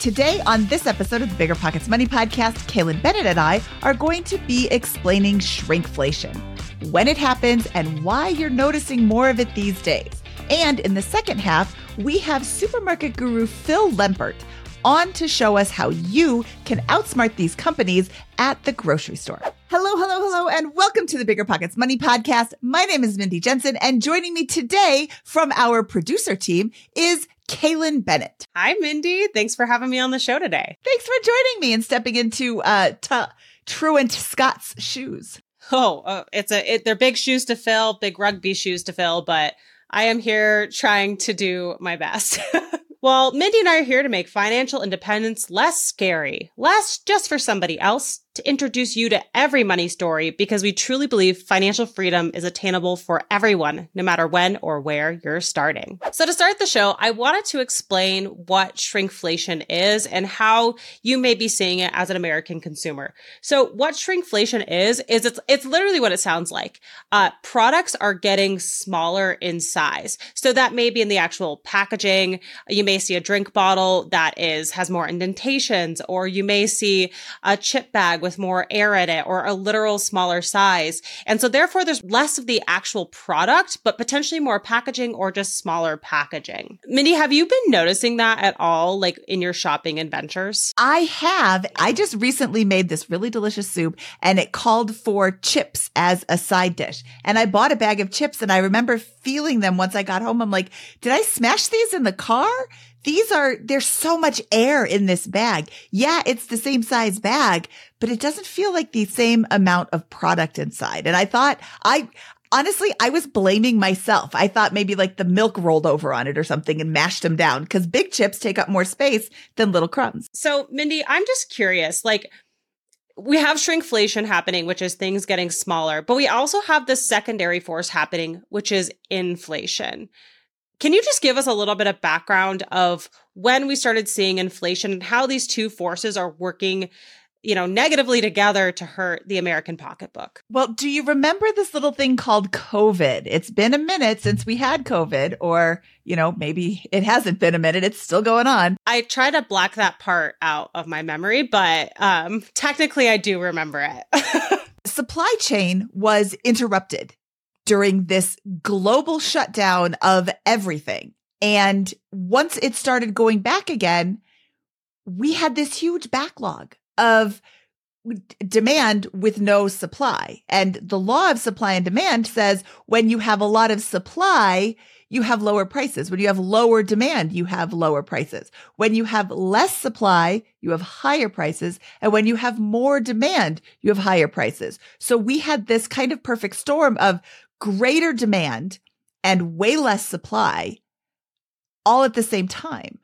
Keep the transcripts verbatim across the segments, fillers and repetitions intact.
Today on this episode of the Bigger Pockets Money Podcast, Kaylin Bennett and I are going to be explaining shrinkflation, when it happens and why you're noticing more of it these days. And in the second half, we have supermarket guru Phil Lempert on to show us how you can outsmart these companies at the grocery store. Hello, hello, hello, and welcome to the Bigger Pockets Money Podcast. My name is Mindy Jensen, and joining me today from our producer team is Kaylin Bennett. Hi, Mindy. Thanks for having me on the show today. Thanks for joining me and stepping into uh, t- Truant Scott's shoes. Oh, uh, it's a it, they're big shoes to fill, big rugby shoes to fill, but I am here trying to do my best. Well, Mindy and I are here to make financial independence less scary, less just for somebody else, to introduce you to every money story because we truly believe financial freedom is attainable for everyone, no matter when or where you're starting. So to start the show, I wanted to explain what shrinkflation is and how you may be seeing it as an American consumer. So what shrinkflation is, is it's it's literally what it sounds like. Uh, products are getting smaller in size. So that may be in the actual packaging. You may see a drink bottle that is has more indentations, or you may see a chip bag with more air in it, or a literal smaller size. And so therefore there's less of the actual product, but potentially more packaging or just smaller packaging. Mindy, have you been noticing that at all, like in your shopping adventures? I have. I just recently made this really delicious soup and it called for chips as a side dish. And I bought a bag of chips and I remember feeling them once I got home. I'm like, did I smash these in the car? These are, there's so much air in this bag. Yeah, it's the same size bag, but it doesn't feel like the same amount of product inside. And I thought, I, honestly, I was blaming myself. I thought maybe like the milk rolled over on it or something and mashed them down because big chips take up more space than little crumbs. So Mindy, I'm just curious, like, we have shrinkflation happening, which is things getting smaller, but we also have this secondary force happening, which is inflation. Can you just give us a little bit of background of when we started seeing inflation and how these two forces are working, you know, negatively together to hurt the American pocketbook? Well, do you remember this little thing called COVID? It's been a minute since we had COVID, or, you know, maybe it hasn't been a minute. It's still going on. I try to black that part out of my memory, but um, technically I do remember it. Supply chain was interrupted during this global shutdown of everything. And once it started going back again, we had this huge backlog of demand with no supply. And the law of supply and demand says when you have a lot of supply, you have lower prices. When you have lower demand, you have lower prices. When you have less supply, you have higher prices. And when you have more demand, you have higher prices. So we had this kind of perfect storm of greater demand and way less supply all at the same time.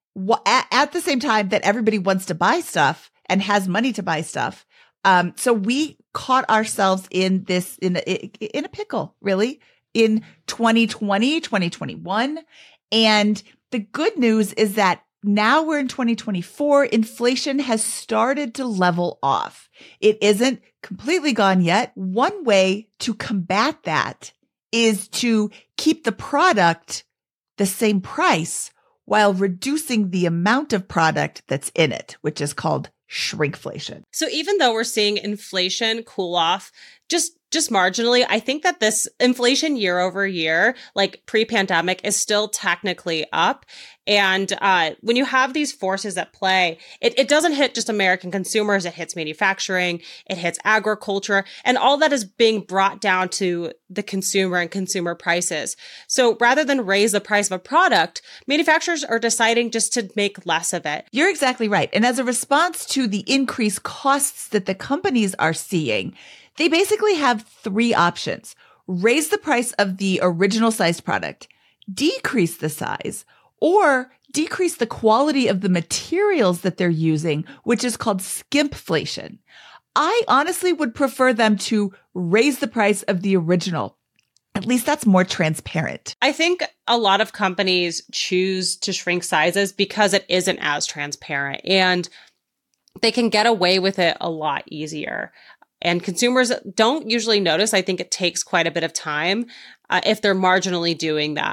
At the same time that everybody wants to buy stuff and has money to buy stuff. Um, so we caught ourselves in this, in a, in a pickle, really, in twenty twenty, twenty twenty-one. And the good news is that now we're in twenty twenty-four. Inflation has started to level off. It isn't completely gone yet. One way to combat that is to keep the product the same price while reducing the amount of product that's in it, which is called shrinkflation. So even though we're seeing inflation cool off, just just marginally, I think that this inflation year over year, like pre-pandemic, is still technically up. And uh, when you have these forces at play, it, it doesn't hit just American consumers. It hits manufacturing, it hits agriculture, and all that is being brought down to the consumer and consumer prices. So rather than raise the price of a product, manufacturers are deciding just to make less of it. You're exactly right. And as a response to the increased costs that the companies are seeing, they basically have three options: raise the price of the original sized product, decrease the size, or decrease the quality of the materials that they're using, which is called skimpflation. I honestly would prefer them to raise the price of the original. At least that's more transparent. I think a lot of companies choose to shrink sizes because it isn't as transparent and they can get away with it a lot easier. And consumers don't usually notice. I think it takes quite a bit of time uh, if they're marginally doing that.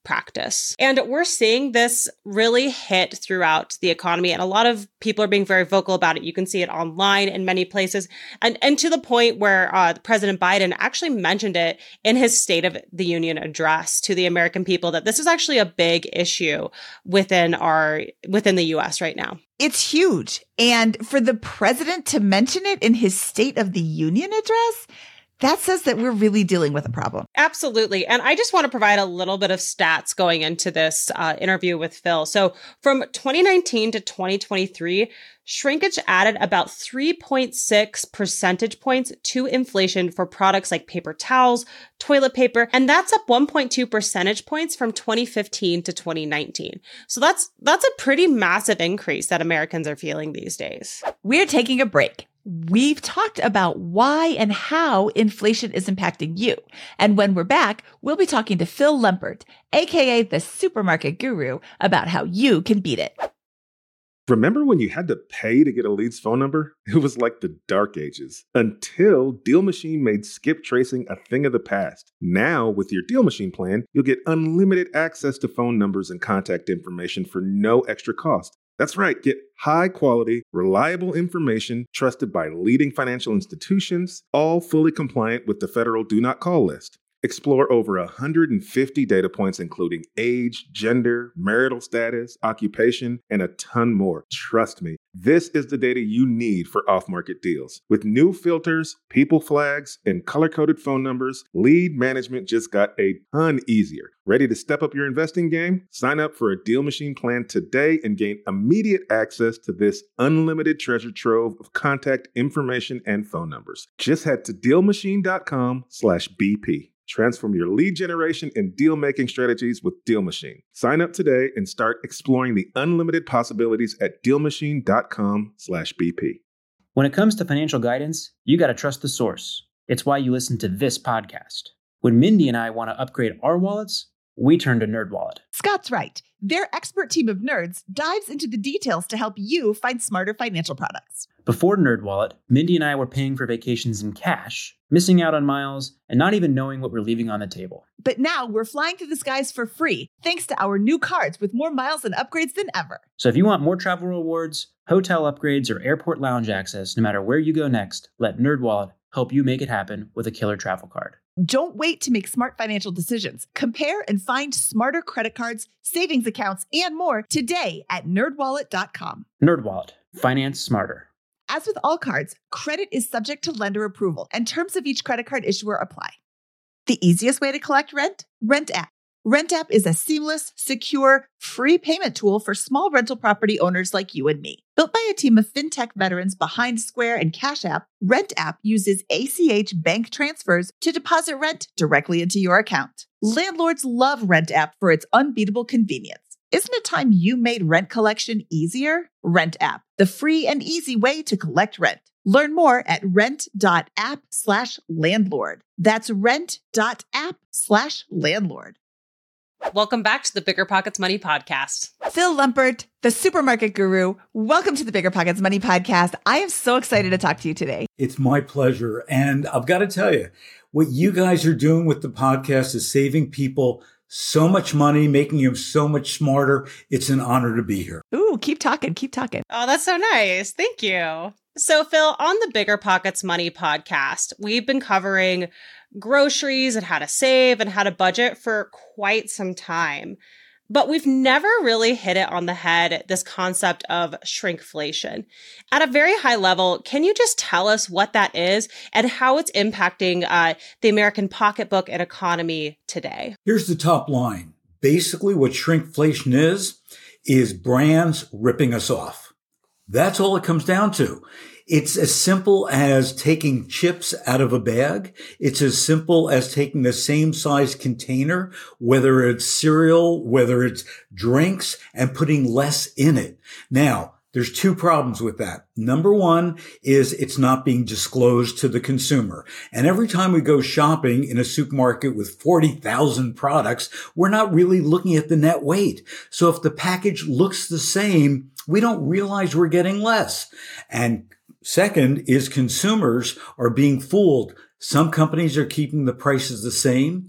practice. And we're seeing this really hit throughout the economy. And a lot of people are being very vocal about it. You can see it online in many places. And, and to the point where uh, President Biden actually mentioned it in his State of the Union address to the American people, that this is actually a big issue within our within the U S right now. It's huge. And for the president to mention it in his State of the Union address, that says that we're really dealing with a problem. Absolutely. And I just want to provide a little bit of stats going into this uh, interview with Phil. So from twenty nineteen to twenty twenty-three, shrinkage added about three point six percentage points to inflation for products like paper towels, toilet paper, and that's up one point two percentage points from twenty fifteen to twenty nineteen. So that's that's a pretty massive increase that Americans are feeling these days. We're taking a break. We've talked about why and how inflation is impacting you. And when we're back, we'll be talking to Phil Lempert, aka the supermarket guru, about how you can beat it. Remember when you had to pay to get a lead's phone number? It was like the dark ages, until Deal Machine made skip tracing a thing of the past. Now, with your Deal Machine plan, you'll get unlimited access to phone numbers and contact information for no extra cost. That's right, get high-quality, reliable information trusted by leading financial institutions, all fully compliant with the federal Do Not Call list. Explore over one hundred fifty data points including age, gender, marital status, occupation, and a ton more. Trust me, this is the data you need for off-market deals. With new filters, people flags, and color-coded phone numbers, lead management just got a ton easier. Ready to step up your investing game? Sign up for a Deal Machine plan today and gain immediate access to this unlimited treasure trove of contact information and phone numbers. Just head to DealMachine.com slash BP. Transform your lead generation and deal-making strategies with Deal Machine. Sign up today and start exploring the unlimited possibilities at DealMachine.com slash BP. When it comes to financial guidance, you got to trust the source. It's why you listen to this podcast. When Mindy and I want to upgrade our wallets, we turn to NerdWallet. Scott's right. Their expert team of nerds dives into the details to help you find smarter financial products. Before NerdWallet, Mindy and I were paying for vacations in cash, missing out on miles, and not even knowing what we're leaving on the table. But now we're flying through the skies for free, thanks to our new cards with more miles and upgrades than ever. So if you want more travel rewards, hotel upgrades, or airport lounge access, no matter where you go next, let NerdWallet help you make it happen with a killer travel card. Don't wait to make smart financial decisions. Compare and find smarter credit cards, savings accounts, and more today at nerd wallet dot com. NerdWallet. Finance smarter. As with all cards, credit is subject to lender approval, and terms of each credit card issuer apply. The easiest way to collect rent? RentApp. RentApp is a seamless, secure, free payment tool for small rental property owners like you and me. Built by a team of fintech veterans behind Square and Cash App, RentApp uses A C H bank transfers to deposit rent directly into your account. Landlords love RentApp for its unbeatable convenience. Isn't it time you made rent collection easier? RentApp, the free and easy way to collect rent. Learn more at rent.app slash landlord. That's rent.app slash landlord. Welcome back to the Bigger Pockets Money Podcast. Phil Lempert, the supermarket guru. Welcome to the Bigger Pockets Money Podcast. I am so excited to talk to you today. It's my pleasure. And I've got to tell you, what you guys are doing with the podcast is saving people so much money, making them so much smarter. It's an honor to be here. Ooh, keep talking, keep talking. Oh, that's so nice. Thank you. So, Phil, on the Bigger Pockets Money Podcast, we've been covering groceries and how to save and how to budget for quite some time. But we've never really hit it on the head, this concept of shrinkflation. At a very high level, can you just tell us what that is and how it's impacting uh, the American pocketbook and economy today? Here's the top line. Basically, what shrinkflation is, is brands ripping us off. That's all it comes down to. It's as simple as taking chips out of a bag. It's as simple as taking the same size container, whether it's cereal, whether it's drinks, and putting less in it. Now, there's two problems with that. Number one is it's not being disclosed to the consumer. And every time we go shopping in a supermarket with forty thousand products, we're not really looking at the net weight. So if the package looks the same, we don't realize we're getting less. And second is consumers are being fooled. Some companies are keeping the prices the same.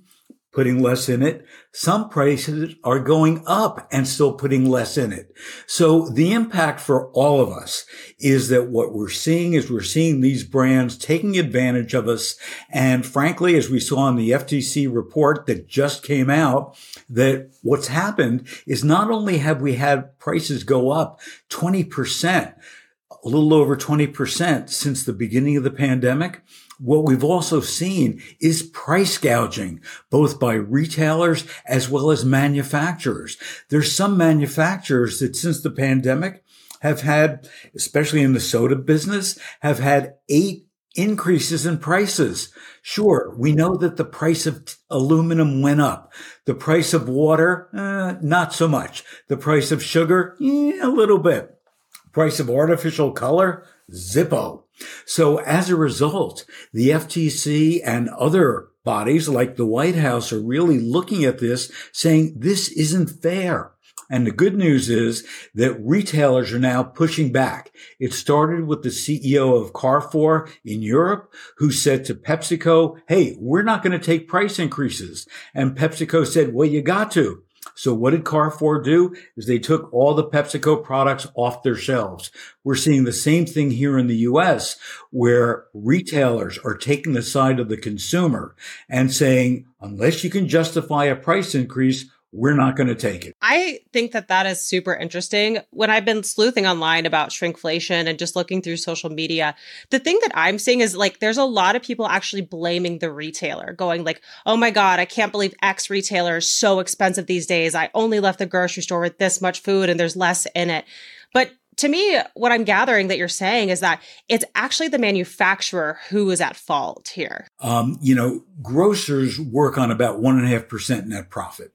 putting less in it. Some prices are going up and still putting less in it. So the impact for all of us is that what we're seeing is we're seeing these brands taking advantage of us. And frankly, as we saw in the F T C report that just came out, that what's happened is not only have we had prices go up twenty percent, a little over twenty percent since the beginning of the pandemic, what we've also seen is price gouging, both by retailers as well as manufacturers. There's some manufacturers that since the pandemic have had, especially in the soda business, have had eight increases in prices. Sure, we know that the price of t- aluminum went up. The price of water, uh, not so much. The price of sugar, eh, a little bit. Price of artificial color, Zippo. So as a result, the F T C and other bodies like the White House are really looking at this saying this isn't fair. And the good news is that retailers are now pushing back. It started with the C E O of Carrefour in Europe, who said to PepsiCo, hey, we're not going to take price increases. And PepsiCo said, well, you got to. So what did Carrefour do? Is they took all the PepsiCo products off their shelves. We're seeing the same thing here in the U S, where retailers are taking the side of the consumer and saying, unless you can justify a price increase, we're not going to take it. I think that that is super interesting. When I've been sleuthing online about shrinkflation and just looking through social media, the thing that I'm seeing is like, there's a lot of people actually blaming the retailer, going like, oh my God, I can't believe X retailer is so expensive these days. I only left the grocery store with this much food and there's less in it. But to me, what I'm gathering that you're saying is that it's actually the manufacturer who is at fault here. Um, you know, grocers work on about one and a half percent net profit.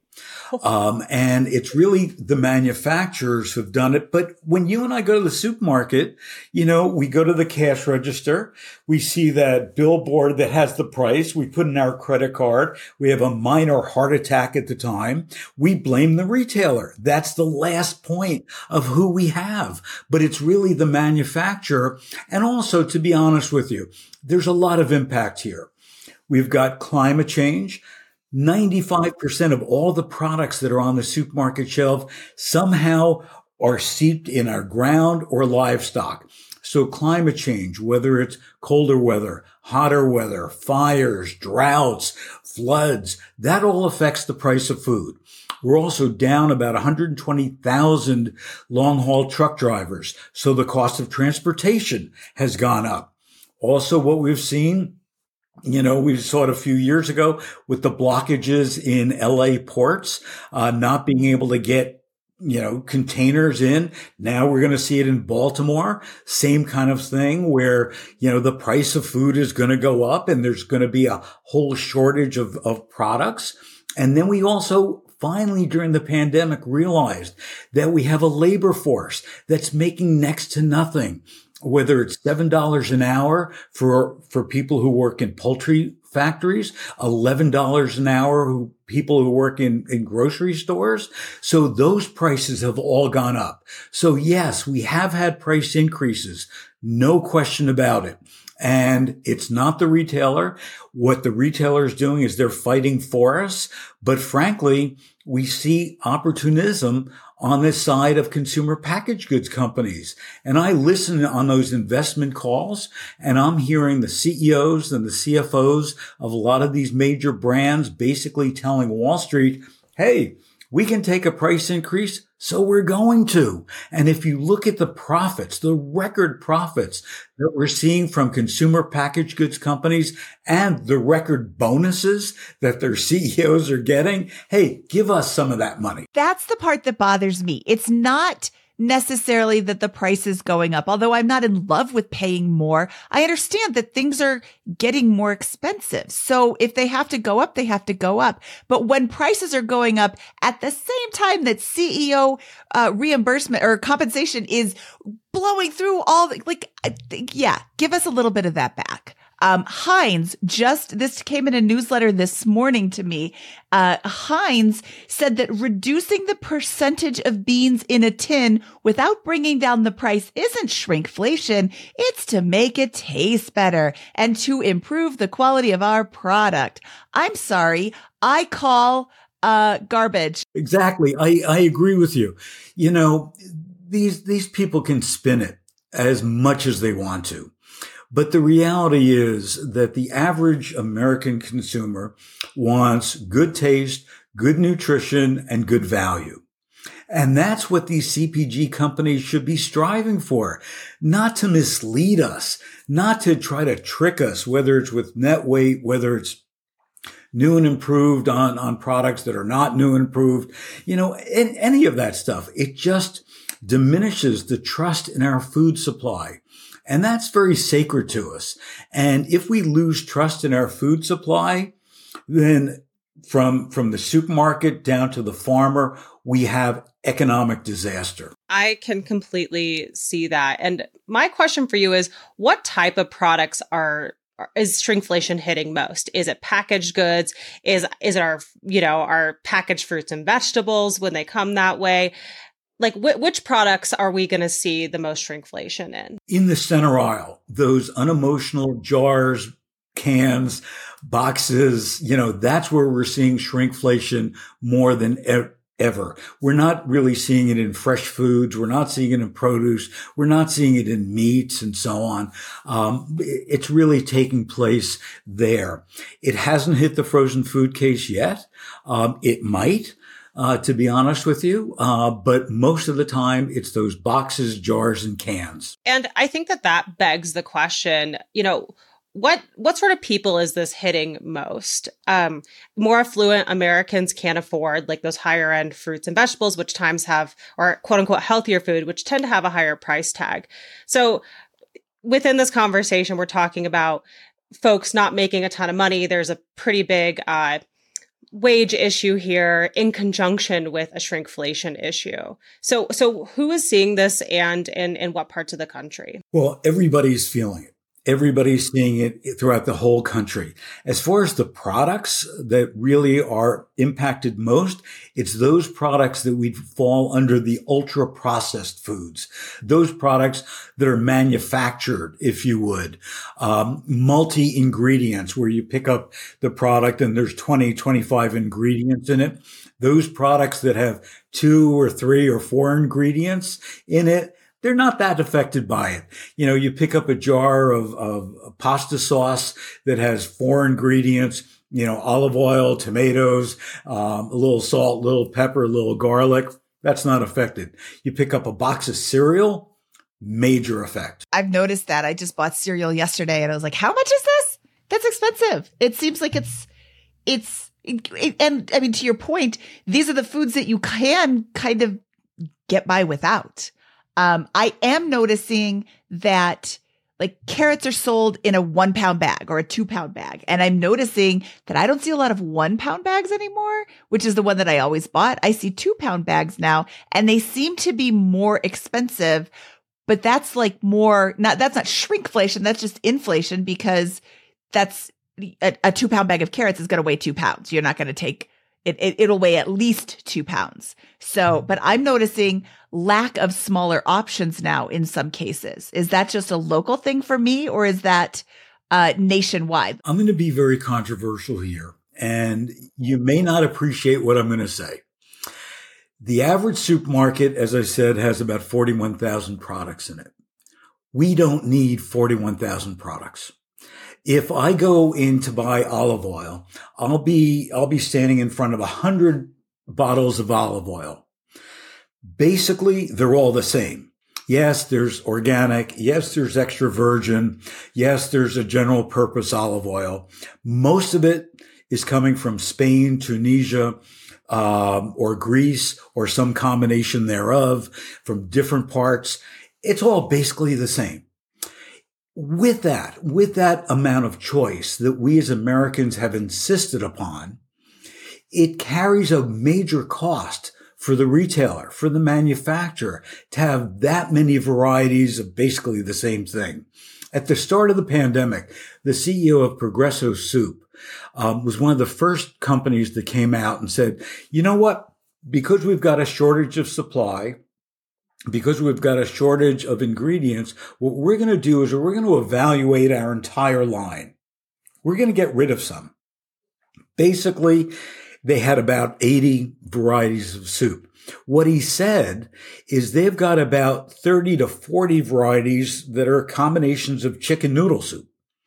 Um, and it's really the manufacturers who've done it. But when you and I go to the supermarket, you know, we go to the cash register, we see that billboard that has the price, we put in our credit card, we have a minor heart attack at the time, we blame the retailer. That's the last point of who we have. But it's really the manufacturer. And also, to be honest with you, there's a lot of impact here. We've got climate change. ninety-five percent of all the products that are on the supermarket shelf somehow are seeped in our ground or livestock. So climate change, whether it's colder weather, hotter weather, fires, droughts, floods, that all affects the price of food. We're also down about one hundred twenty thousand long-haul truck drivers. So the cost of transportation has gone up. Also, what we've seen, you know, we saw it a few years ago with the blockages in L A ports, uh, not being able to get, you know, containers in. Now we're going to see it in Baltimore. Same kind of thing where, you know, the price of food is going to go up and there's going to be a whole shortage of, of products. And then we also finally during the pandemic realized that we have a labor force that's making next to nothing. Whether it's seven dollars an hour for, for people who work in poultry factories, eleven dollars an hour who people who work in, in grocery stores. So those prices have all gone up. So yes, we have had price increases. No question about it. And it's not the retailer. What the retailer is doing is they're fighting for us. But frankly, we see opportunism on this side of consumer packaged goods companies. And I listen on those investment calls and I'm hearing the C E Os and the C F Os of a lot of these major brands basically telling Wall Street, hey, we can take a price increase, so we're going to. And if you look at the profits, the record profits that we're seeing from consumer packaged goods companies and the record bonuses that their C E Os are getting, hey, give us some of that money. That's the part that bothers me. It's not necessarily that the price is going up. Although I'm not in love with paying more, I understand that things are getting more expensive. So if they have to go up, they have to go up. But when prices are going up at the same time that C E O uh, reimbursement or compensation is blowing through all the, like, yeah, give us a little bit of that back. Um, Heinz just, this came in a newsletter this morning to me. Uh, Heinz said that reducing the percentage of beans in a tin without bringing down the price isn't shrinkflation. It's to make it taste better and to improve the quality of our product. I'm sorry. I call, uh, garbage. Exactly. I, I agree with you. You know, these, these people can spin it as much as they want to. But the reality is that the average American consumer wants good taste, good nutrition, and good value. And that's what these C P G companies should be striving for, not to mislead us, not to try to trick us, whether it's with net weight, whether it's new and improved on, on products that are not new and improved, you know, in, any of that stuff. It just diminishes the trust in our food supply. And that's very sacred to us. And if we lose trust in our food supply, then from, from the supermarket down to the farmer, we have economic disaster. I can completely see that. And my question for you is, what type of products are is shrinkflation hitting most? Is it packaged goods? Is, is it our, you know, our packaged fruits and vegetables when they come that way? Like, wh- which products are we going to see the most shrinkflation in? In the center aisle, those unemotional jars, cans, boxes, you know, that's where we're seeing shrinkflation more than e- ever. We're not really seeing it in fresh foods. We're not seeing it in produce. We're not seeing it in meats and so on. Um, it's really taking place there. It hasn't hit the frozen food case yet. Um, it might. Uh, to be honest with you. Uh, but most of the time it's those boxes, jars, and cans. And I think that that begs the question, you know, what, what sort of people is this hitting most? Um, more affluent Americans can't afford like those higher end fruits and vegetables, which times have, or quote unquote, healthier food, which tend to have a higher price tag. So within this conversation, we're talking about folks not making a ton of money. There's a pretty big, uh, wage issue here in conjunction with a shrinkflation issue. So, so who is seeing this and in, in what parts of the country? Well, everybody's feeling it. Everybody's seeing it throughout the whole country. As far as the products that really are impacted most, it's those products that would fall under the ultra processed foods. Those products that are manufactured, if you would, um, multi ingredients where you pick up the product and there's twenty, twenty-five ingredients in it. Those products that have two or three or four ingredients in it, they're not that affected by it. You know, you pick up a jar of, of pasta sauce that has four ingredients, you know, olive oil, tomatoes, um, a little salt, a little pepper, a little garlic. That's not affected. You pick up a box of cereal, major effect. I've noticed that. I just bought cereal yesterday and I was like, how much is this? That's expensive. It seems like it's, it's, it, and I mean, to your point, these are the foods that you can kind of get by without. Um, I am noticing that like carrots are sold in a one pound bag or a two pound bag. And I'm noticing that I don't see a lot of one pound bags anymore, which is the one that I always bought. I see two pound bags now and they seem to be more expensive, but that's like more, not, that's not shrinkflation. That's just inflation because that's a, a two pound bag of carrots is going to weigh two pounds. You're not going to take It, it, it'll weigh at least two pounds. So, but I'm noticing lack of smaller options now in some cases. Is that just a local thing for me or is that uh, nationwide? I'm going to be very controversial here, and you may not appreciate what I'm going to say. The average supermarket, as I said, has about forty-one thousand products in it. We don't need forty-one thousand products. If I go in to buy olive oil, I'll be, I'll be standing in front of a hundred bottles of olive oil. Basically, they're all the same. Yes, there's organic. Yes, there's extra virgin. Yes, there's a general purpose olive oil. Most of it is coming from Spain, Tunisia, um, or Greece, or some combination thereof from different parts. It's all basically the same. With that, with that amount of choice that we as Americans have insisted upon, it carries a major cost for the retailer, for the manufacturer, to have that many varieties of basically the same thing. At the start of the pandemic, the C E O of Progresso Soup um, was one of the first companies that came out and said, you know what? Because we've got a shortage of supply, because we've got a shortage of ingredients, what we're going to do is we're going to evaluate our entire line. We're going to get rid of some. Basically, they had about eighty varieties of soup. What he said is they've got about thirty to forty varieties that are combinations of chicken noodle soup.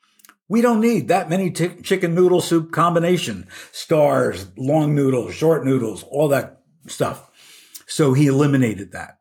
We don't need that many t- chicken noodle soup combination. Stars, long noodles, short noodles, all that stuff. So he eliminated that.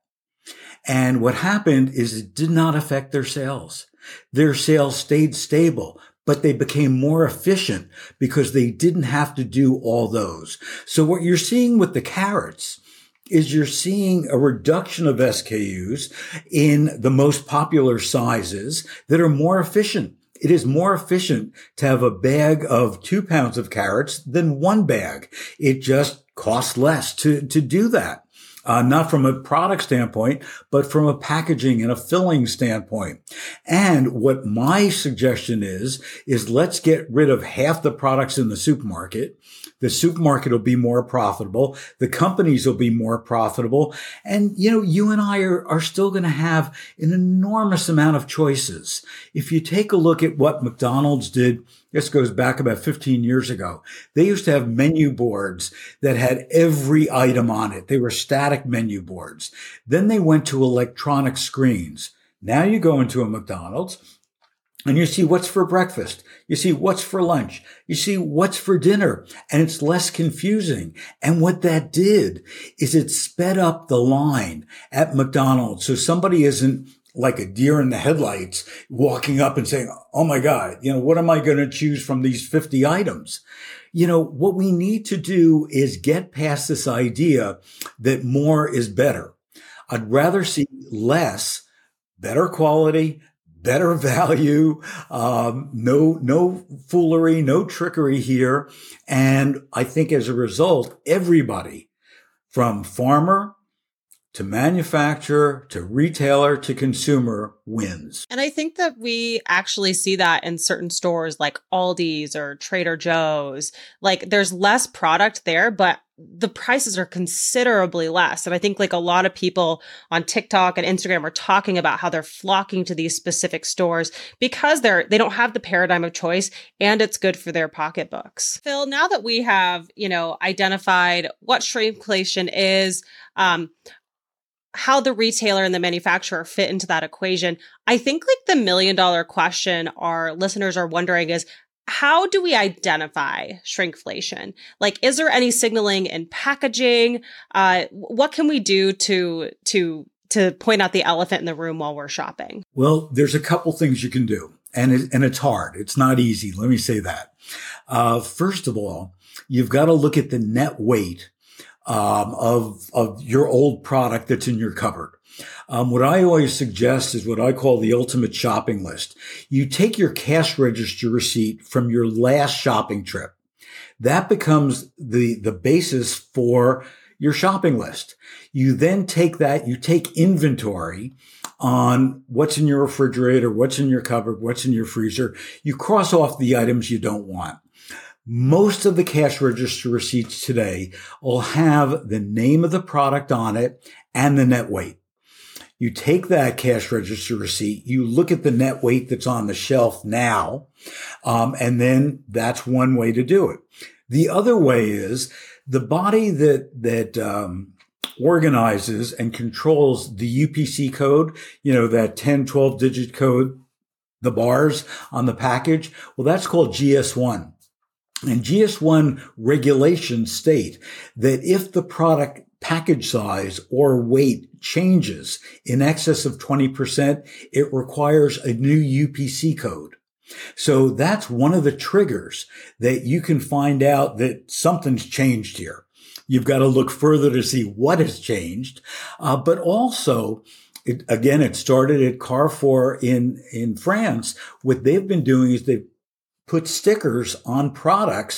And what happened is it did not affect their sales. Their sales stayed stable, but they became more efficient because they didn't have to do all those. So what you're seeing with the carrots is you're seeing a reduction of S K Us in the most popular sizes that are more efficient. It is more efficient to have a bag of two pounds of carrots than one bag. It just costs less to, to do that. Uh, not from a product standpoint, but from a packaging and a filling standpoint. And what my suggestion is, is let's get rid of half the products in the supermarket. The supermarket will be more profitable. The companies will be more profitable. And, you know, you and I are, are still going to have an enormous amount of choices. If you take a look at what McDonald's did, this goes back about fifteen years ago. They used to have menu boards that had every item on it. They were static menu boards. Then they went to electronic screens. Now you go into a McDonald's and you see what's for breakfast. You see what's for lunch. You see what's for dinner. And it's less confusing. And what that did is it sped up the line at McDonald's. So somebody isn't like a deer in the headlights walking up and saying, oh my God, you know, what am I going to choose from these fifty items? You know, what we need to do is get past this idea that more is better. I'd rather see less, better quality, better value, um, no, no foolery, no trickery here. And I think as a result, everybody from farmer to manufacturer, to retailer, to consumer wins. And I think that we actually see that in certain stores like Aldi's or Trader Joe's. Like there's less product there, but the prices are considerably less. And I think like a lot of people on TikTok and Instagram are talking about how they're flocking to these specific stores because they're, they don't have the paradigm of choice and it's good for their pocketbooks. Phil, now that we have, you know, identified what shrinkflation is, um, how the retailer and the manufacturer fit into that equation, I think like the million dollar question our listeners are wondering is, how do we identify shrinkflation? Like, is there any signaling in packaging? Uh, what can we do to, to, to point out the elephant in the room while we're shopping? Well, there's a couple things you can do, and it, and it's hard. It's not easy. Let me say that. Uh, first of all, you've got to look at the net weight Um, of, of your old product that's in your cupboard. Um, what I always suggest is what I call the ultimate shopping list. You take your cash register receipt from your last shopping trip. That becomes the, the basis for your shopping list. You then take that, you take inventory on what's in your refrigerator, what's in your cupboard, what's in your freezer. You cross off the items you don't want. Most of the cash register receipts today will have the name of the product on it and the net weight. You take that cash register receipt, you look at the net weight that's on the shelf now, um, and then that's one way to do it. The other way is the body that that um, organizes and controls the U P C code, you know, that ten, twelve digit code, the bars on the package. Well, that's called G S one. And G S one regulations state that if the product package size or weight changes in excess of twenty percent, it requires a new U P C code. So that's one of the triggers that you can find out that something's changed here. You've got to look further to see what has changed. Uh, but also, it, again, it started at Carrefour in, in France. What they've been doing is they've put stickers on products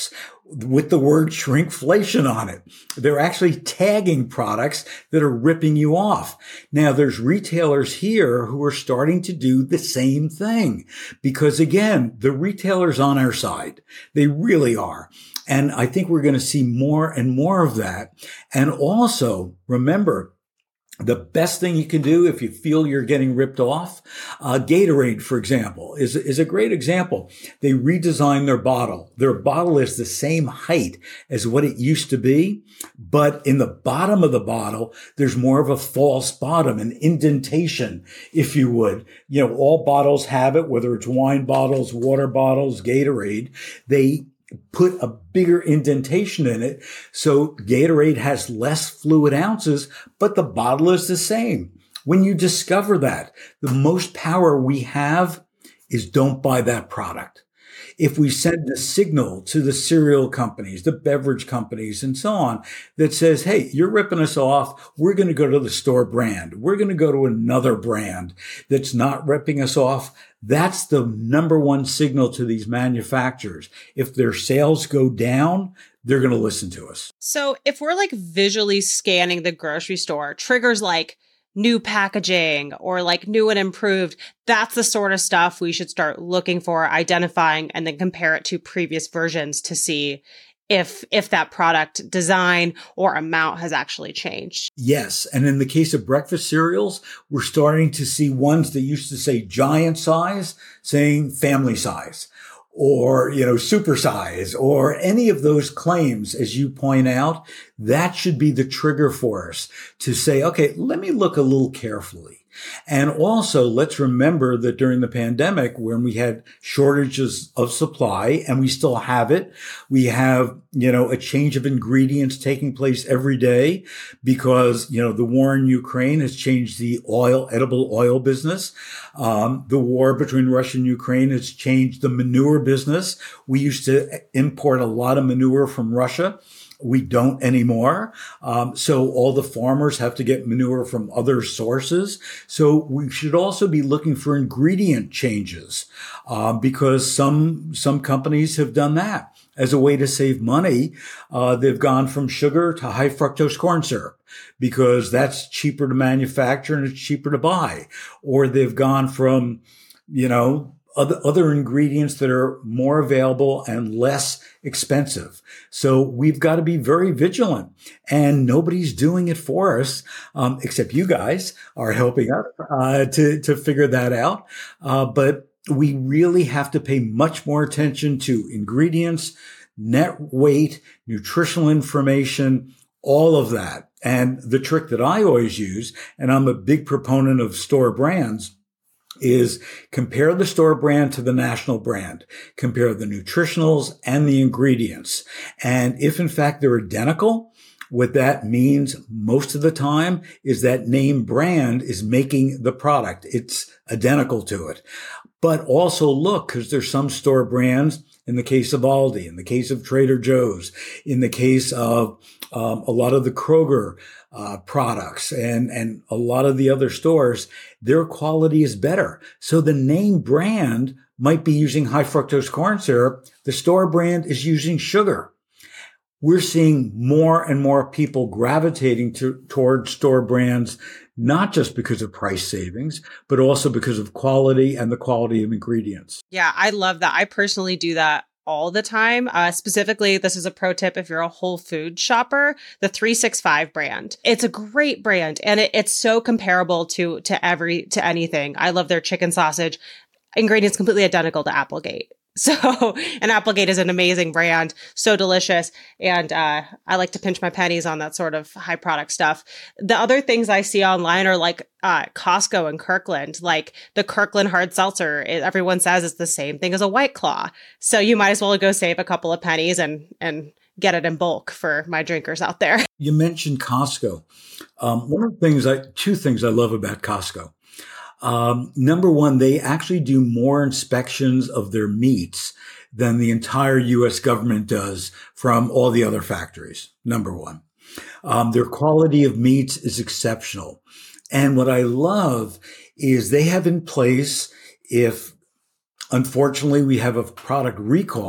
with the word shrinkflation on it. They're actually tagging products that are ripping you off. Now, there's retailers here who are starting to do the same thing because, again, the retailers on our side. They really are. And I think we're going to see more and more of that. And also, remember, the best thing you can do if you feel you're getting ripped off, uh, Gatorade, for example, is, is a great example. They redesigned their bottle. Their bottle is the same height as what it used to be, but in the bottom of the bottle, there's more of a false bottom, an indentation, if you would. You know, all bottles have it, whether it's wine bottles, water bottles, Gatorade. They put a bigger indentation in it. So Gatorade has less fluid ounces, but the bottle is the same. When you discover that, the most power we have is don't buy that product. If we send a signal to the cereal companies, the beverage companies, and so on, that says, hey, you're ripping us off. We're going to go to the store brand. We're going to go to another brand that's not ripping us off. That's the number one signal to these manufacturers. If their sales go down, they're going to listen to us. So if we're like visually scanning the grocery store, triggers like new packaging or like new and improved, that's the sort of stuff we should start looking for, identifying, and then compare it to previous versions to see if if that product design or amount has actually changed. Yes. And in the case of breakfast cereals, we're starting to see ones that used to say giant size saying family size, or, you know, super size, or any of those claims, as you point out. That should be the trigger for us to say, okay, let me look a little carefully. And also, let's remember that during the pandemic, when we had shortages of supply, and we still have it, we have, you know, a change of ingredients taking place every day because, you know, the war in Ukraine has changed the oil, edible oil business. Um, the war between Russia and Ukraine has changed the manure business. We used to import a lot of manure from Russia. We don't anymore. Um, so all the farmers have to get manure from other sources. So we should also be looking for ingredient changes, uh, because some, some companies have done that as a way to save money. Uh, they've gone from sugar to high fructose corn syrup because that's cheaper to manufacture and it's cheaper to buy. Or they've gone from, you know, Other, other ingredients that are more available and less expensive. So we've got to be very vigilant, and nobody's doing it for us, um, except you guys are helping us uh, to to figure that out. Uh, but we really have to pay much more attention to ingredients, net weight, nutritional information, all of that. And the trick that I always use, and I'm a big proponent of store brands, is compare the store brand to the national brand, compare the nutritionals and the ingredients. And if in fact they're identical, what that means most of the time is that name brand is making the product. It's identical to it. But also look, because there's some store brands, in the case of Aldi, in the case of Trader Joe's, in the case of um, a lot of the Kroger uh, products and, and a lot of the other stores, their quality is better. So the name brand might be using high fructose corn syrup. The store brand is using sugar. We're seeing more and more people gravitating to, toward store brands, not just because of price savings, but also because of quality and the quality of ingredients. Yeah, I love that. I personally do that all the time. Uh, specifically, this is a pro tip if you're a Whole Foods shopper, the three sixty-five brand. It's a great brand, and it, it's so comparable to to every to anything. I love their chicken sausage. Ingredients completely identical to Applegate. So, and Applegate is an amazing brand, so delicious. And uh, I like to pinch my pennies on that sort of high product stuff. The other things I see online are like uh, Costco and Kirkland, like the Kirkland hard seltzer. It, everyone says it's the same thing as a White Claw. So you might as well go save a couple of pennies and, and get it in bulk for my drinkers out there. You mentioned Costco. Um, one of the things I, two things I love about Costco. Um, number one, they actually do more inspections of their meats than the entire U S government does from all the other factories. Number one, um, their quality of meats is exceptional. And what I love is they have in place, if unfortunately we have a product recall,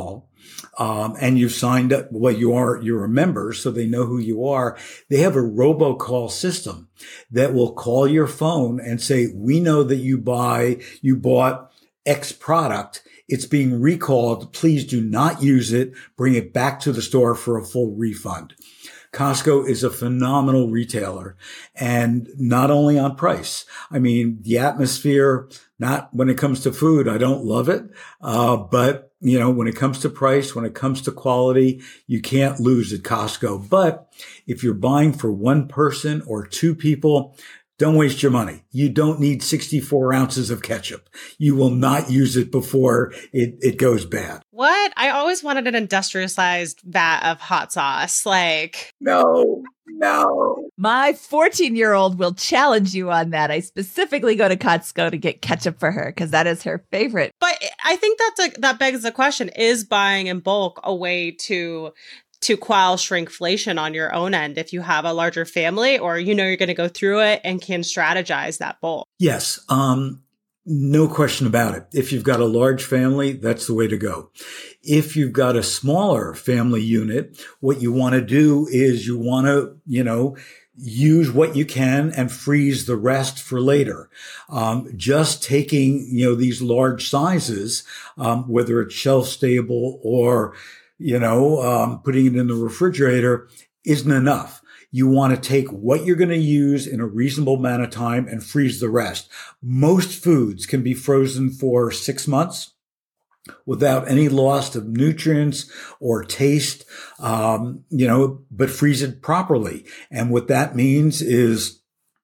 um, and you've signed up, well, you are, you're a member, so they know who you are. They have a robocall system that will call your phone and say, we know that you buy, you bought X product. It's being recalled. Please do not use it. Bring it back to the store for a full refund. Costco is a phenomenal retailer, and not only on price. I mean, the atmosphere, not when it comes to food, I don't love it. Uh, but you know, when it comes to price, when it comes to quality, you can't lose at Costco. But if you're buying for one person or two people, don't waste your money. You don't need sixty-four ounces of ketchup. You will not use it before it, it goes bad. What? I always wanted an industrialized vat of hot sauce. Like, no, no. My fourteen-year-old will challenge you on that. I specifically go to Costco to get ketchup for her because that is her favorite. But I think that's a, that begs the question, is buying in bulk a way to to quell shrinkflation on your own end if you have a larger family, or you know you're going to go through it and can strategize that bulk? Yes, um, no question about it. If you've got a large family, that's the way to go. If you've got a smaller family unit, what you want to do is you want to, you know, use what you can and freeze the rest for later. Um, just taking, you know, these large sizes, um, whether it's shelf stable or you know, um, putting it in the refrigerator isn't enough. You want to take what you're going to use in a reasonable amount of time and freeze the rest. Most foods can be frozen for six months without any loss of nutrients or taste, um, you know, but freeze it properly. And what that means is,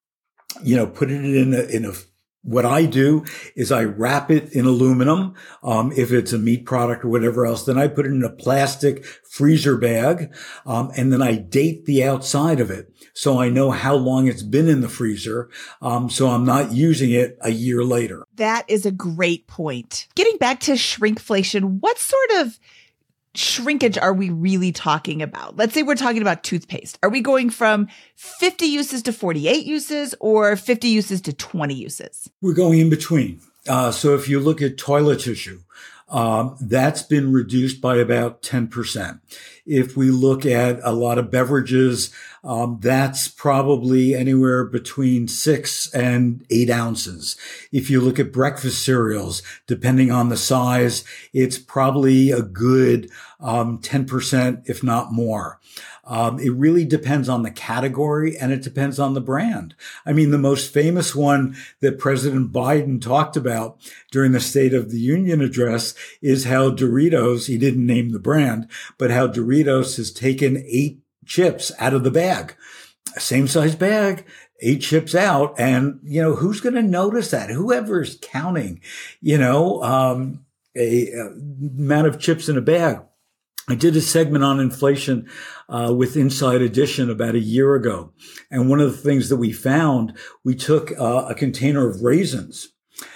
you know, put it in a, in a What I do is I wrap it in aluminum. Um, if it's a meat product or whatever else, then I put it in a plastic freezer bag. Um, and then I date the outside of it. So I know how long it's been in the freezer. Um, so I'm not using it a year later. That is a great point. Getting back to shrinkflation, what sort of shrinkage are we really talking about? Let's say we're talking about toothpaste. Are we going from fifty uses to forty-eight uses or fifty uses to twenty uses? We're going in between. Uh, so if you look at toilet tissue, um, that's been reduced by about ten percent. If we look at a lot of beverages, um, that's probably anywhere between six and eight ounces. If you look at breakfast cereals, depending on the size, it's probably a good um, ten percent, if not more. Um, it really depends on the category and it depends on the brand. I mean, the most famous one that President Biden talked about during the State of the Union address is how Doritos, he didn't name the brand, but how Doritos has taken eight chips out of the bag. Same size bag, eight chips out. And, you know, who's going to notice that? Whoever's counting, you know, um, a, a amount of chips in a bag. I did a segment on inflation uh, with Inside Edition about a year ago. And one of the things that we found, we took uh, a container of raisins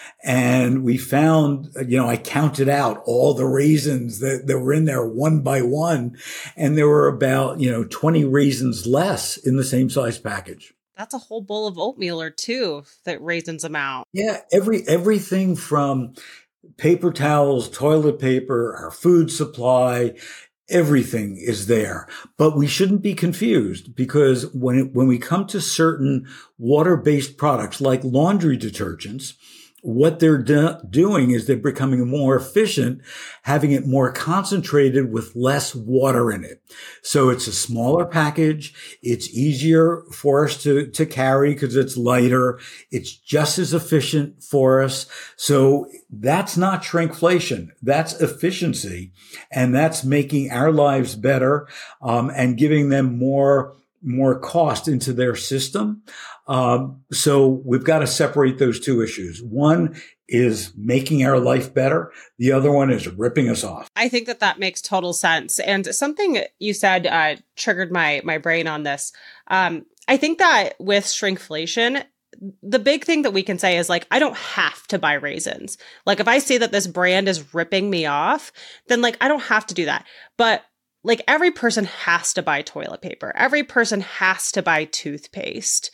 and we found, you know, I counted out all the raisins that, that were in there one by one. And there were about, you know, twenty raisins less in the same size package. That's a whole bowl of oatmeal or two that raisins them out. Yeah, every everything from paper towels, toilet paper, our food supply, everything is there. But we shouldn't be confused because when it, when we come to certain water-based products like laundry detergents, what they're do- doing is they're becoming more efficient, having it more concentrated with less water in it. So it's a smaller package. It's easier for us to, to carry because it's lighter. It's just as efficient for us. So that's not shrinkflation. That's efficiency. And that's making our lives better, um, and giving them more more cost into their system. Um, so we've got to separate those two issues. One is making our life better. The other one is ripping us off. I think that that makes total sense. And something you said uh, triggered my my brain on this. Um, I think that with shrinkflation, the big thing that we can say is like, I don't have to buy raisins. Like if I see that this brand is ripping me off, then like, I don't have to do that. But like every person has to buy toilet paper. Every person has to buy toothpaste.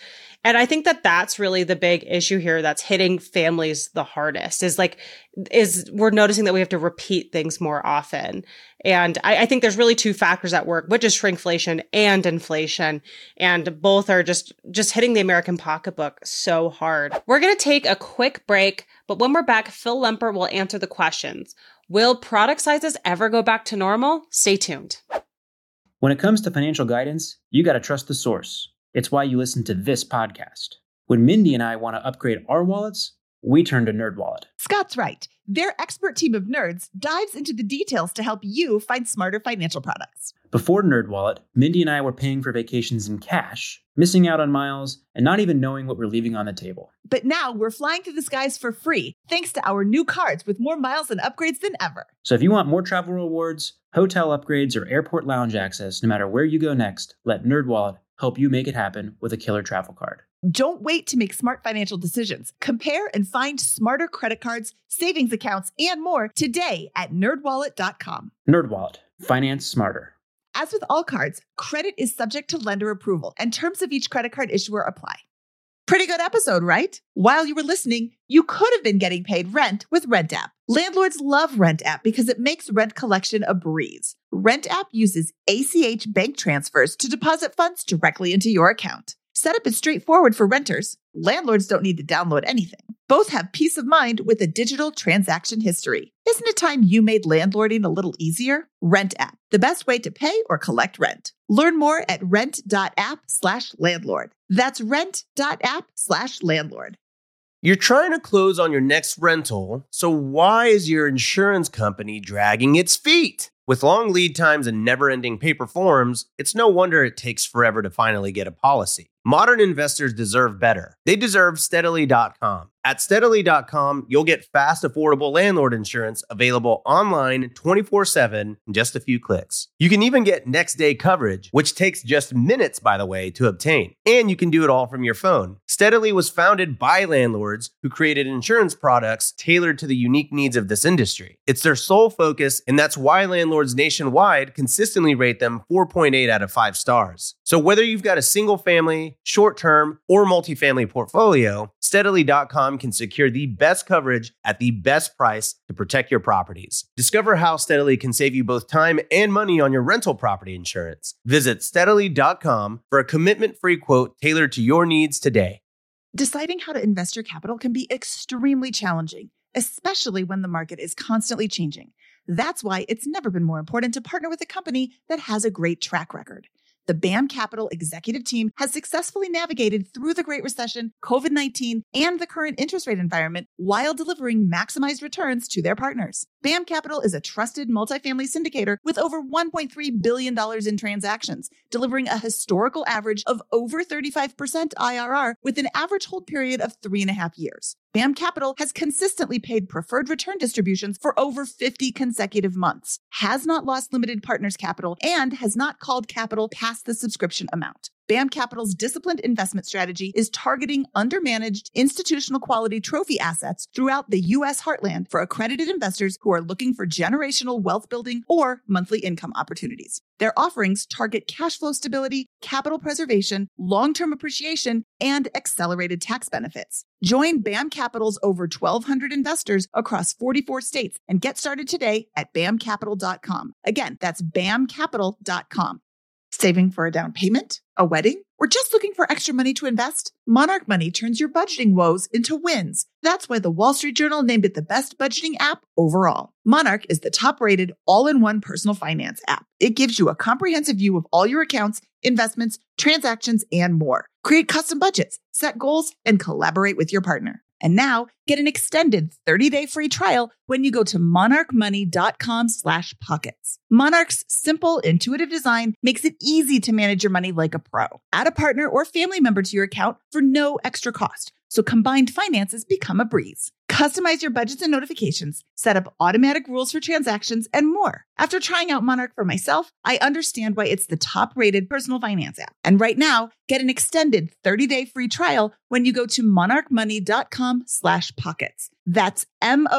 And I think that that's really the big issue here that's hitting families the hardest is like, is we're noticing that we have to repeat things more often. And I, I think there's really two factors at work, which is shrinkflation and inflation. And both are just, just hitting the American pocketbook so hard. We're going to take a quick break, but when we're back, Phil Lemper will answer the questions. Will product sizes ever go back to normal? Stay tuned. When it comes to financial guidance, you got to trust the source. It's why you listen to this podcast. When Mindy and I want to upgrade our wallets, we turn to NerdWallet. Scott's right. Their expert team of nerds dives into the details to help you find smarter financial products. Before NerdWallet, Mindy and I were paying for vacations in cash, missing out on miles, and not even knowing what we're leaving on the table. But now we're flying through the skies for free, thanks to our new cards with more miles and upgrades than ever. So if you want more travel rewards, hotel upgrades, or airport lounge access, no matter where you go next, let NerdWallet help you make it happen with a killer travel card. Don't wait to make smart financial decisions. Compare and find smarter credit cards, savings accounts, and more today at nerd wallet dot com. NerdWallet. Finance smarter. As with all cards, credit is subject to lender approval, and terms of each credit card issuer apply. Pretty good episode, right? While you were listening, you could have been getting paid rent with Rent App. Landlords love Rent App because it makes rent collection a breeze. Rent App uses A C H bank transfers to deposit funds directly into your account. Setup is straightforward for renters. Landlords don't need to download anything. Both have peace of mind with a digital transaction history. Isn't it time you made landlording a little easier? Rent App, the best way to pay or collect rent. Learn more at rent.app slash landlord. That's rent.app slash landlord. You're trying to close on your next rental, so why is your insurance company dragging its feet? With long lead times and never-ending paper forms, it's no wonder it takes forever to finally get a policy. Modern investors deserve better. They deserve Steadily dot com. At Steadily dot com, you'll get fast, affordable landlord insurance available online twenty-four seven in just a few clicks. You can even get next-day coverage, which takes just minutes, by the way, to obtain. And you can do it all from your phone. Steadily was founded by landlords who created insurance products tailored to the unique needs of this industry. It's their sole focus, and that's why landlords nationwide consistently rate them four point eight out of five stars. So whether you've got a single-family, short-term, or multifamily portfolio, Steadily dot com can secure the best coverage at the best price to protect your properties. Discover how Steadily can save you both time and money on your rental property insurance. Visit Steadily dot com for a commitment-free quote tailored to your needs today. Deciding how to invest your capital can be extremely challenging, especially when the market is constantly changing. That's why it's never been more important to partner with a company that has a great track record. The B A M Capital executive team has successfully navigated through the Great Recession, COVID nineteen, and the current interest rate environment while delivering maximized returns to their partners. B A M Capital is a trusted multifamily syndicator with over one point three billion dollars in transactions, delivering a historical average of over thirty-five percent I R R with an average hold period of three and a half years. B A M Capital has consistently paid preferred return distributions for over fifty consecutive months, has not lost limited partners capital, and has not called capital past the subscription amount. B A M Capital's disciplined investment strategy is targeting undermanaged institutional quality trophy assets throughout the U S heartland for accredited investors who are looking for generational wealth building or monthly income opportunities. Their offerings target cash flow stability, capital preservation, long-term appreciation, and accelerated tax benefits. Join B A M Capital's over twelve hundred investors across forty-four states and get started today at B A M capital dot com. Again, that's B A M capital dot com. Saving for a down payment, a wedding, or just looking for extra money to invest? Monarch Money turns your budgeting woes into wins. That's why the Wall Street Journal named it the best budgeting app overall. Monarch is the top-rated all-in-one personal finance app. It gives you a comprehensive view of all your accounts, investments, transactions, and more. Create custom budgets, set goals, and collaborate with your partner. And now, get an extended thirty-day free trial when you go to monarch money dot com slash pockets. Monarch's simple, intuitive design makes it easy to manage your money like a pro. Add a partner or family member to your account for no extra cost, so combined finances become a breeze. Customize your budgets and notifications, set up automatic rules for transactions, and more. After trying out Monarch for myself, I understand why it's the top-rated personal finance app. And right now, get an extended thirty-day free trial when you go to monarch money dot com slash pockets. That's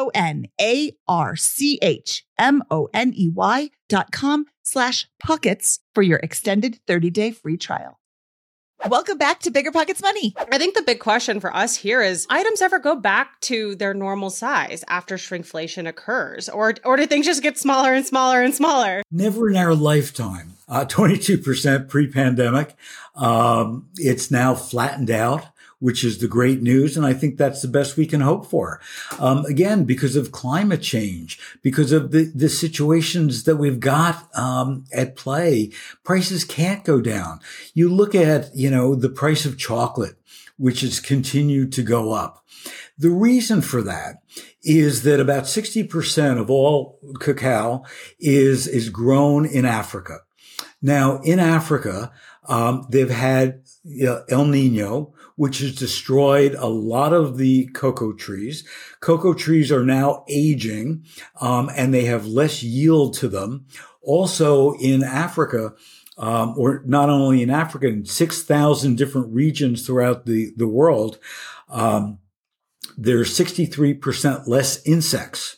M-O-N-A-R-C-H-M-O-N-E-Y dot com slash pockets for your extended thirty-day free trial. Welcome back to Bigger Pockets Money. I think the big question for us here is, items ever go back to their normal size after shrinkflation occurs? Or, or do things just get smaller and smaller and smaller? Never in our lifetime. Uh, twenty-two percent pre-pandemic. Um, it's now flattened out, which is the great news. And I think that's the best we can hope for. Um, again, because of climate change, because of the, the situations that we've got um, at play, prices can't go down. You look at, you know, the price of chocolate, which has continued to go up. The reason for that is that about sixty percent of all cacao is, is grown in Africa. Now, in Africa, um, they've had you know, El Nino, which has destroyed a lot of the cocoa trees. Cocoa trees are now aging, um, and they have less yield to them. Also in Africa, um, or not only in Africa, in six thousand different regions throughout the, the world, um, there's sixty-three percent less insects.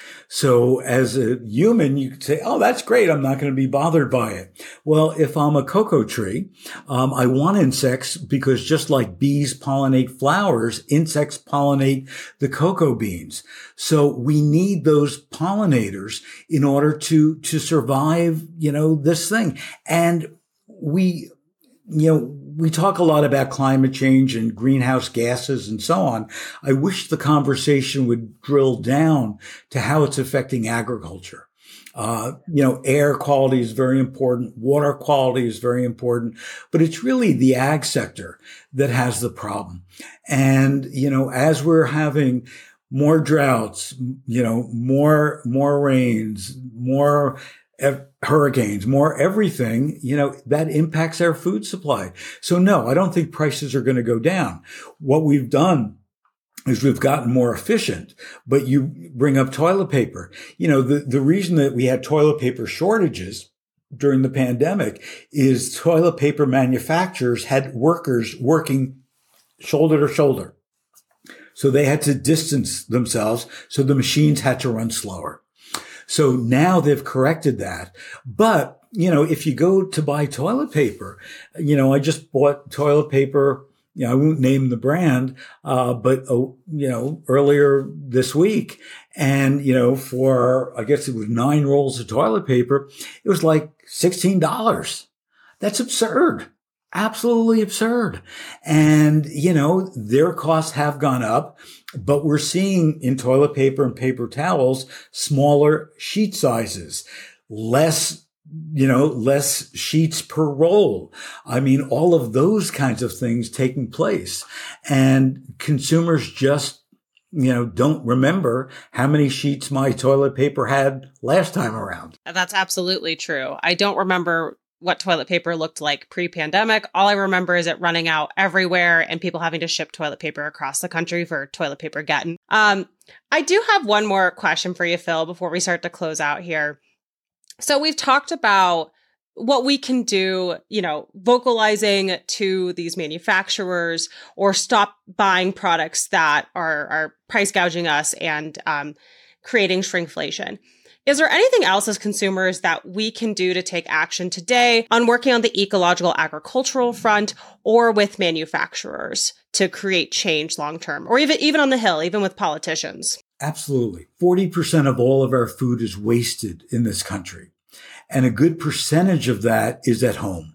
So as a human, you could say, oh, that's great. I'm not going to be bothered by it. Well, if I'm a cocoa tree, um, I want insects because just like bees pollinate flowers, insects pollinate the cocoa beans. So we need those pollinators in order to, to survive, you know, this thing. And we, you know, we talk a lot about climate change and greenhouse gases and so on. I wish the conversation would drill down to how it's affecting agriculture. Uh, you know, air quality is very important. Water quality is very important, but it's really the ag sector that has the problem. And, you know, as we're having more droughts, you know, more, more rains, more hurricanes, more everything, you know, that impacts our food supply. So no, I don't think prices are going to go down. What we've done is we've gotten more efficient, but you bring up toilet paper. You know, the, the reason that we had toilet paper shortages during the pandemic is toilet paper manufacturers had workers working shoulder to shoulder. So they had to distance themselves. So the machines had to run slower. So now they've corrected that. But, you know, if you go to buy toilet paper, you know, I just bought toilet paper, you know, I won't name the brand, uh, but, uh, you know, earlier this week. And, you know, for, I guess it was nine rolls of toilet paper, it was like sixteen dollars. That's absurd. Absolutely absurd. And, you know, their costs have gone up, but we're seeing in toilet paper and paper towels, smaller sheet sizes, less, you know, less sheets per roll. I mean, all of those kinds of things taking place, and consumers just, you know, don't remember how many sheets my toilet paper had last time around. That's absolutely true. I don't remember what toilet paper looked like pre-pandemic. All I remember is it running out everywhere and people having to ship toilet paper across the country for toilet paper getting. Um, I do have one more question for you, Phil, before we start to close out here. So we've talked about what we can do, you know, vocalizing to these manufacturers or stop buying products that are, are price gouging us and um, creating shrinkflation. Is there anything else as consumers that we can do to take action today on working on the ecological agricultural front or with manufacturers to create change long term, or even, even on the Hill, even with politicians? Absolutely. forty percent of all of our food is wasted in this country, and a good percentage of that is at home.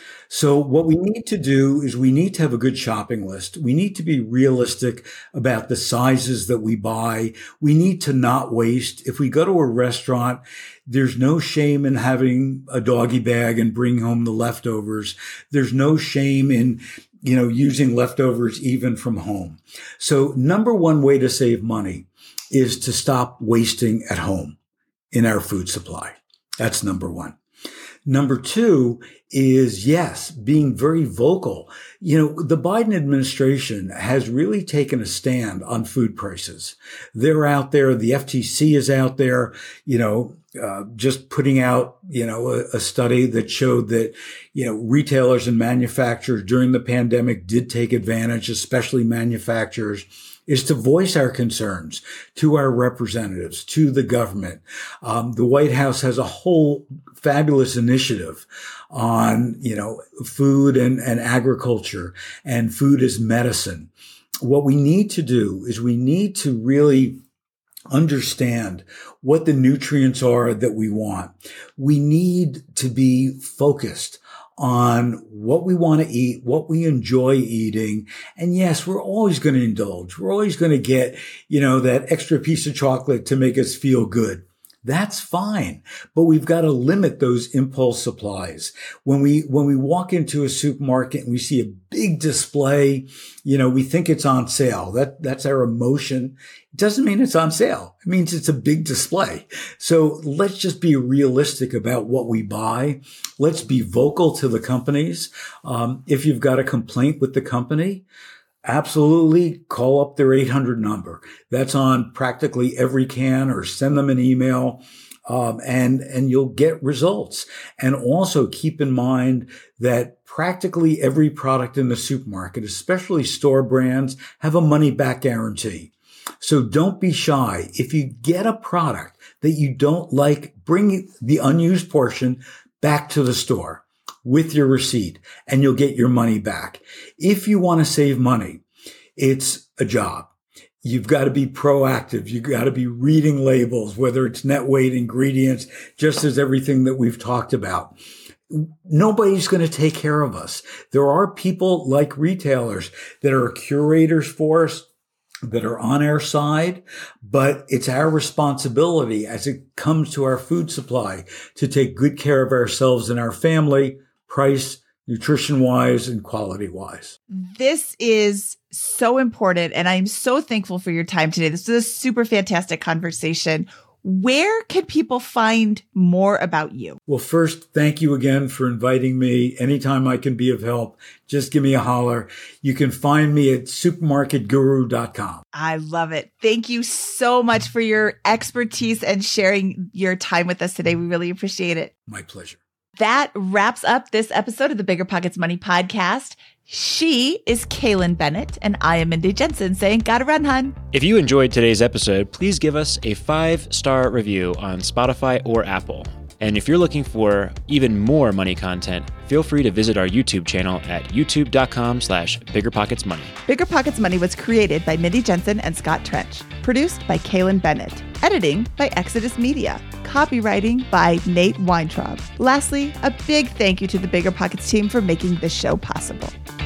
So what we need to do is we need to have a good shopping list. We need to be realistic about the sizes that we buy. We need to not waste. If we go to a restaurant, there's no shame in having a doggy bag and bring home the leftovers. There's no shame in, you know, using leftovers even from home. So number one way to save money is to stop wasting at home in our food supply. That's number one. Number two is, yes, being very vocal. You know, the Biden administration has really taken a stand on food prices. They're out there. The F T C is out there, you know, uh, just putting out, you know, a, a study that showed that, you know, retailers and manufacturers during the pandemic did take advantage, especially manufacturers is to voice our concerns to our representatives, to the government. Um, the White House has a whole fabulous initiative on, you know, food and, and agriculture, and food as medicine. What we need to do is we need to really understand what the nutrients are that we want. We need to be focused on what we want to eat, what we enjoy eating. And yes, we're always going to indulge. We're always going to get, you know, that extra piece of chocolate to make us feel good. That's fine. But we've got to limit those impulse supplies. When we, when we walk into a supermarket and we see a big display, you know, we think it's on sale. That, that's our emotion. It doesn't mean it's on sale. It means it's a big display. So let's just be realistic about what we buy. Let's be vocal to the companies. Um, if you've got a complaint with the company, absolutely call up their eight hundred number. That's on practically every can, or send them an email, um, and, and you'll get results. And also keep in mind that practically every product in the supermarket, especially store brands, have a money back guarantee. So don't be shy. If you get a product that you don't like, bring the unused portion back to the store with your receipt, and you'll get your money back. If you want to save money, it's a job. You've got to be proactive. You've got to be reading labels, whether it's net weight, ingredients, just as everything that we've talked about. Nobody's going to take care of us. There are people like retailers that are curators for us, that are on our side, but it's our responsibility as it comes to our food supply to take good care of ourselves and our family, price, nutrition-wise, and quality-wise. This is so important, and I'm so thankful for your time today. This is a super fantastic conversation. Where can people find more about you? Well, first, thank you again for inviting me. Anytime I can be of help, just give me a holler. You can find me at supermarket guru dot com. I love it. Thank you so much for your expertise and sharing your time with us today. We really appreciate it. My pleasure. That wraps up this episode of the Bigger Pockets Money Podcast. She is Kaylin Bennett, and I am Mindy Jensen saying, gotta run, hun. If you enjoyed today's episode, please give us a five-star review on Spotify or Apple. And if you're looking for even more money content, feel free to visit our YouTube channel at youtube.com slash biggerpocketsmoney. Bigger Pockets Money was created by Mindy Jensen and Scott Trench. Produced by Kaylin Bennett. Editing by Exodus Media. Copywriting by Nate Weintraub. Lastly, a big thank you to the Bigger Pockets team for making this show possible.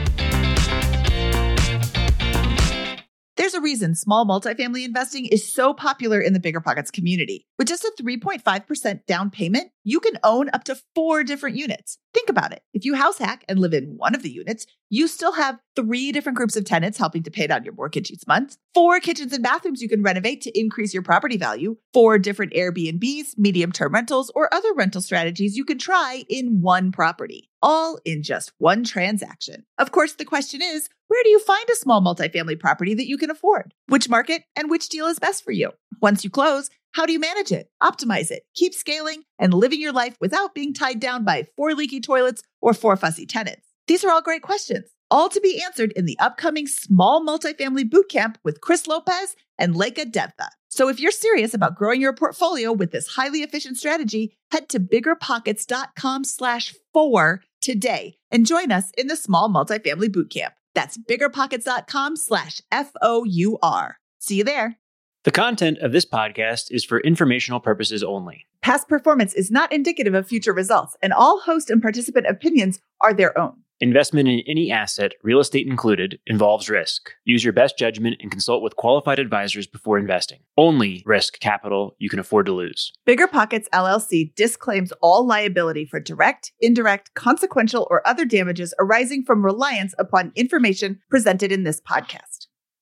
There's a reason small multifamily investing is so popular in the Bigger Pockets community. With just a three point five percent down payment, you can own up to four different units. Think about it. If you house hack and live in one of the units, you still have three different groups of tenants helping to pay down your mortgage each month, four kitchens and bathrooms you can renovate to increase your property value, four different Airbnbs, medium-term rentals, or other rental strategies you can try in one property, all in just one transaction. Of course, the question is, where do you find a small multifamily property that you can afford? Which market and which deal is best for you? Once you close, how do you manage it, optimize it, keep scaling, and living your life without being tied down by four leaky toilets or four fussy tenants? These are all great questions, all to be answered in the upcoming Small Multifamily Bootcamp with Chris Lopez and Leica Devtha. So if you're serious about growing your portfolio with this highly efficient strategy, head to biggerpockets.com slash four today and join us in the Small Multifamily Bootcamp. That's biggerpockets.com slash F O U R. See you there. The content of this podcast is for informational purposes only. Past performance is not indicative of future results, and all host and participant opinions are their own. Investment in any asset, real estate included, involves risk. Use your best judgment and consult with qualified advisors before investing. Only risk capital you can afford to lose. Bigger Pockets L L C disclaims all liability for direct, indirect, consequential, or other damages arising from reliance upon information presented in this podcast.